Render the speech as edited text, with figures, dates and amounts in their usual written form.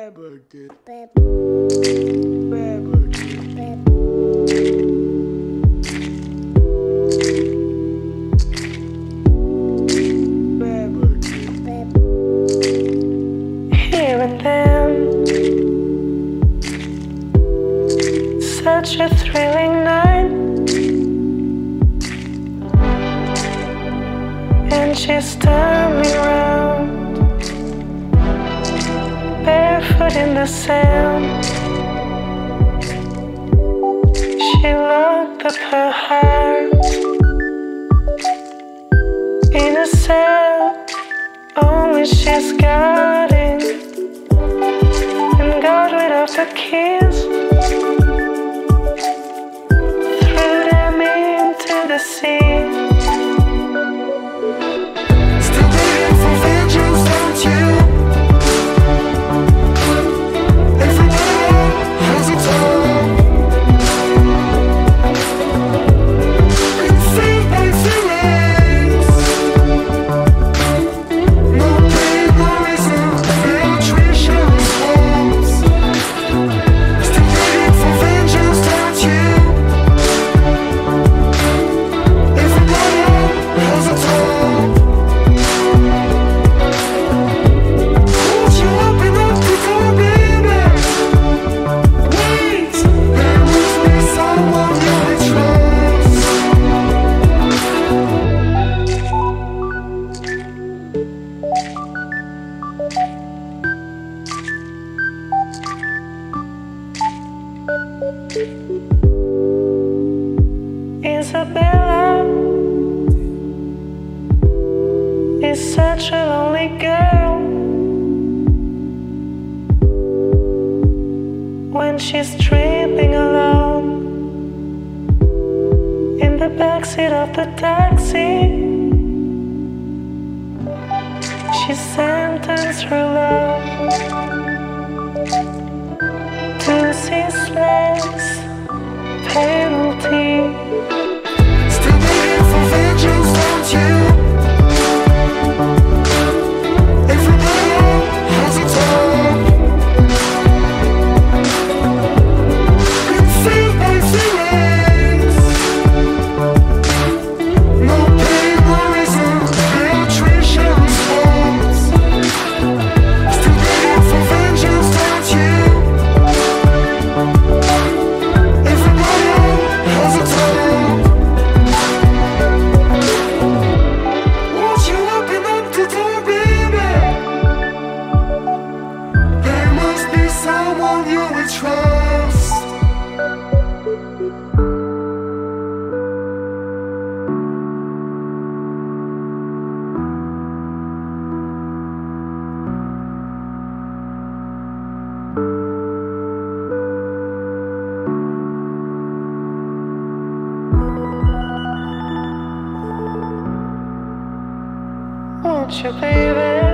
Here and then, such a thrilling night, and she's turning round, barefoot in the sand. She locked up her heart in a cell, only she's got in, and got rid of the keys, threw them into the sea. Still waiting for vengeance, don't you? Everyone has its own. Insane by feelings. No pain, no reason, no attrition response. Still waiting for vengeance, don't you? Everyone has its own. Won't you open up the door, baby? Wait, there must be someone you can trust. Isabella is such a lonely girl when she's tripping alone in the backseat of the taxi. She's sentenced her love to ceaseless penalty. Still waiting for vengeance, don't you? Everyone has its own. Insane by feelings. No pain, no reason, no attrition response. Still waiting for vengeance, don't you? Everyone has its own. Won't you open up the door, baby? There must be someone you will trust. Won't you, baby?